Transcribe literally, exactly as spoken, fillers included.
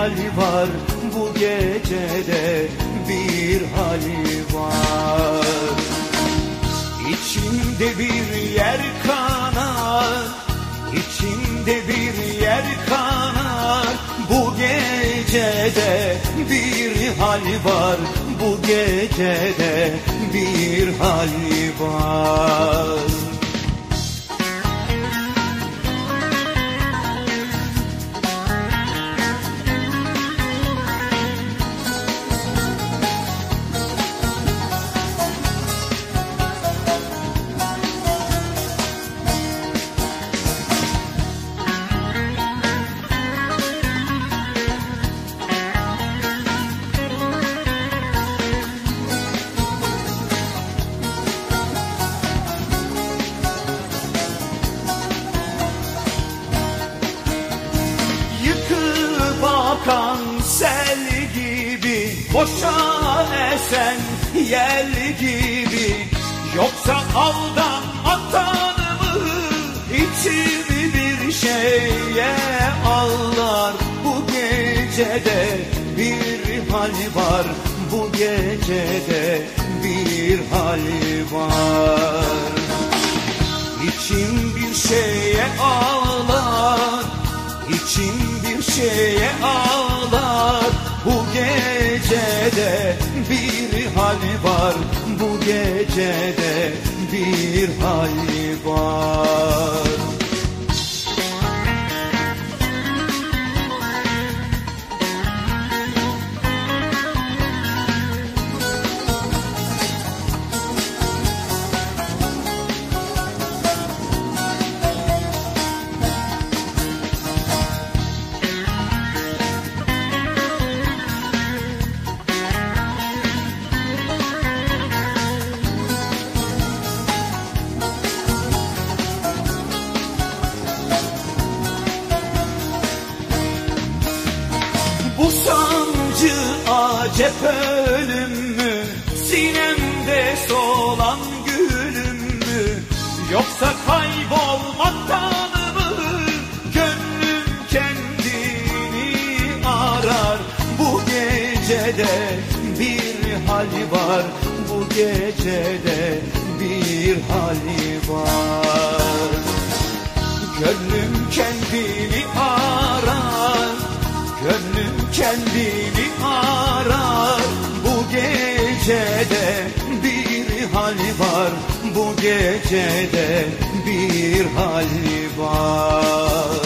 hal var, bu gecede bir hal var. İçimde bir yer kanar, içimde bir yer kanar. Bu gecede bir hal var, bu gecede bir hal var. Akan sel gibi, boşa esen yel gibi. Yoksa aldanma Tanrımı, içimi bir şeye ağlar. Bu gecede bir hal var, bu gecede bir hal var. İçim bir şeye ağlar, İçim bir şeye ağlar. Bu gecede bir hal var, bu gecede bir hal var. Bu sancı acep ölüm mü, sinemde solan gülüm mü? Yoksa kaybolmaktan mı gönlüm kendini arar? Bu gecede bir hal var, bu gecede bir hal var. Gönlüm kendini arar, gönlüm kendini arar. Bu gecede bir hal var, bu gecede bir hal var.